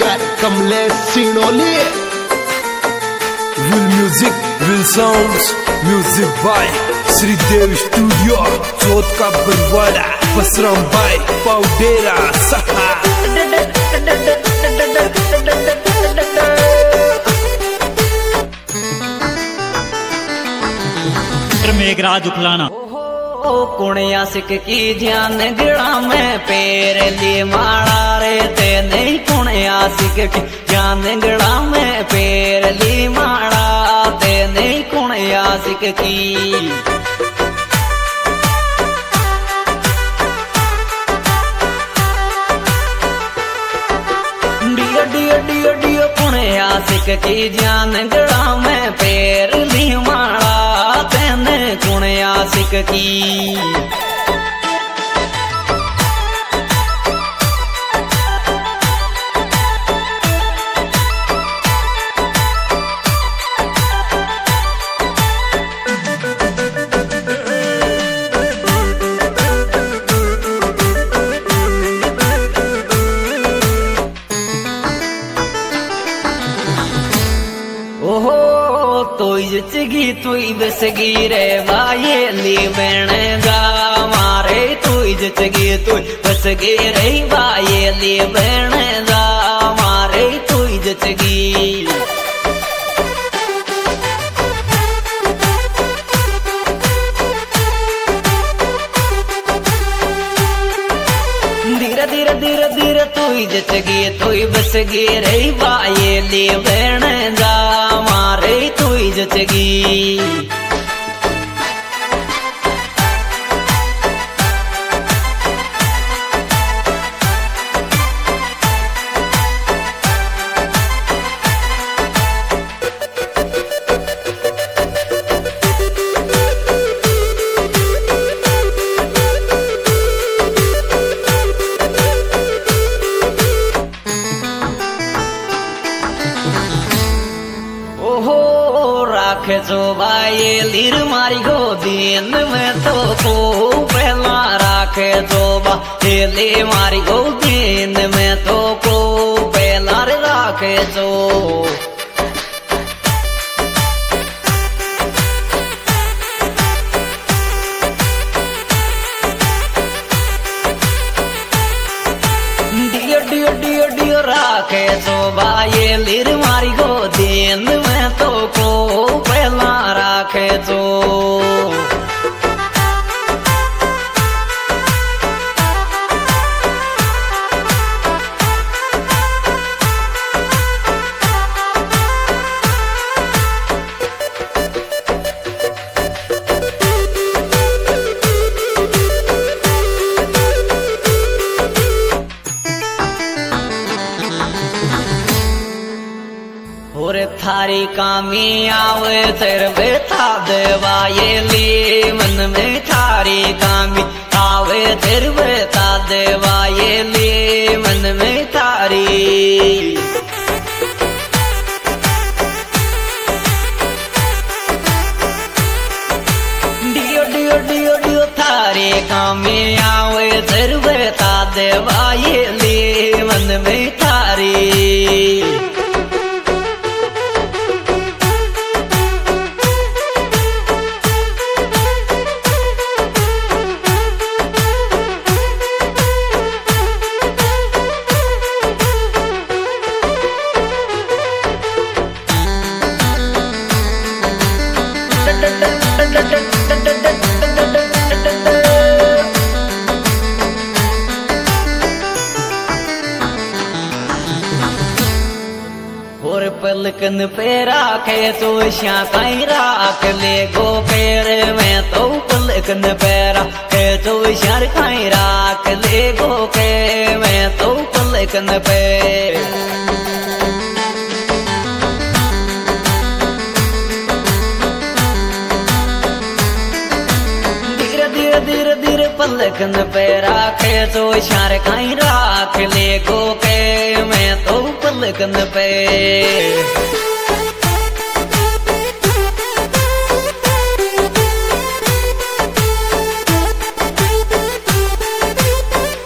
Singer Kamlesh Singoli. Will music will sounds music by Shridev studio Chauth का बरवाड़ा बसराम भाई पाउडेरा सहा। मेघराज उखलाना कुणिया सिक की ध्यान गिड़ा में पैर लिए माड़ा रे ते नहीं कुणिया सिक की ध्यान गिड़ा में पैर लिए माड़ा ते नहीं कुणिया सिक की। डियो डियो डियो डियो कुणिया सिक की ध्यान गिड़ा में पैर लिए माड़ा तेने कुणिया सिक की। ओहो तोई जचगी तोई बसगी रे बाये ली बहने गा मारे तोई जचगी तोई बसगी रे बाये ली बहने गा मारे तोई जचगी। धीरे धीरे धीरे धीरे तोई जचगी तोई बसगी रे बाये ली बहने गा मारे तोई जचगी। राखे जो बाये लीर मारी गोदीन में तो को पहला राखे जो बाये मारी गोदीन में तो को पहला राखे जो। डियो डियो डियो डियो राखे जो बाये लीर मारी गोदीन में तो को पहला राखे जो। और थारी कामी आवे तेरे बेटा देवाये ली मन में थारी कामी आवे तेरे बेटा देवाये ली मन में थारी। डियो डियो डियो डियो थारी कामी आवे तेरे बेटा देवाये ली मन में थारी। और पलकन पे राखे तो श्या कहीं राख ले गो पैर में तो पलकन पे राखे तो श्यार कहीं राख ले गो के में तो पलकन पे। धीरे धीरे धीरे धीरे पलकन पे राखे तो श्यार कहीं राख ले गो के में तो पलकन पे।